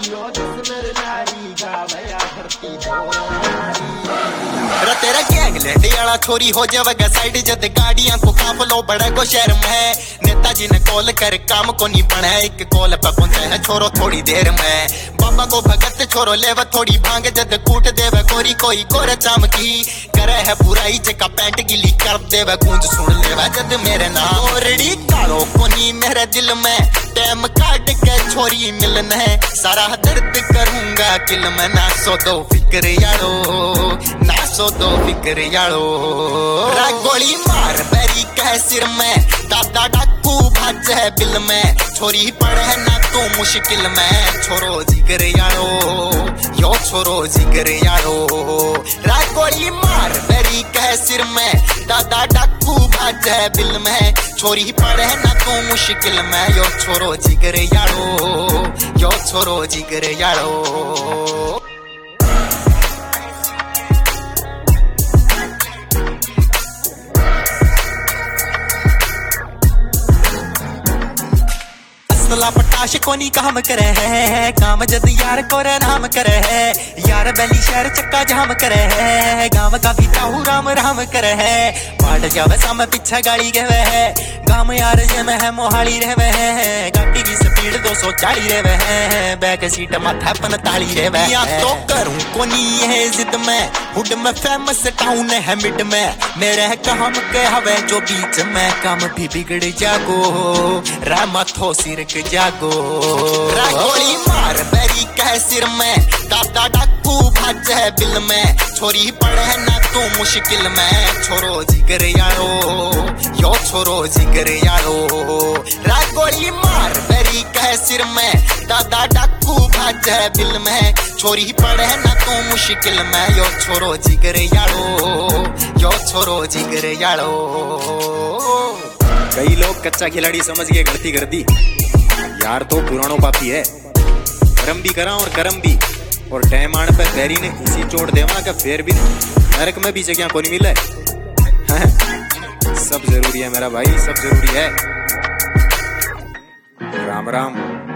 तेरा gang land वाला छोरी हो जाएगा साइड जद गाड़ियां को काफलो बड़ा को शहर में नेताजी ने कॉल कर काम को नहीं बना एक कॉल पे पहुंचे है छोरो थोड़ी देर में बाबा को भगत छोरो लेवा थोड़ी भांग जद कूट देवे कोरी कोई कोर चमकी करे है बुराई जका पैंट गिली कर देवे गूंज सुन लेवा जद मेरे नाम ओरड़ी कालो कोनी मेरे दिल में टाइम काट के छोरी मिलना है सारा दर्द करूंगा किल में ना सो दो फिक्र यारो ना सो दो फिक्र यारो गोली मार बैरी कह सिर में दादा डाकू भाज है बिल में छोरी पड़े ना तू मुश्किल में छोरो जिगर यारो यो छोरो जिगर यारो गोली मार बैरी कह सिर में दादा डाकू भाज है बिल में छोरी पड़े ना तू मुश्किल में यो छोरो जिगर यारो यो छोरो जिगर यारो पटाश कोनी काम करे है काम जद यार को नाम करे है यार बैली शहर चक्का जाम करे है गांव का भी ताऊ राम राम करे है पाट जावे साम पीछे गाड़ी गवे है गांव यार जे में है मोहाली रहवे है गाड़ी की स्पीड 240 रहवे है बैक सीट माथा 45 रहवे या तो करूं कोनी है जिद में हुड में फेमस टाउन है मिड में मेरे काम के हवे जो बीच में काम भी बिगड़ जागो रामथो सिर के जागो गोली मार बैरी कह सिर में दादा डाकू भाज है बिल में छोरी पड़े ना तू मुश्किल में छोरो जिगर यारो यो छोरो जिगर यारो गोली मार बैरी कह सिर में दादा डाकू भाज है बिल में छोरी पड़े ना तू मुश्किल में यो छोरो जिगर यारो यो छोरो जिगर यारो कई लोग कच्चा खिलाड़ी समझ के गलती कर दी यार तो पुरानो पापी है कर्म भी करा और कर्म भी और टाइम आने पे तेरी ने इसी चोट देवा का फिर भी नरक में भी जगह को नहीं मिले सब जरूरी है मेरा भाई सब जरूरी है राम राम।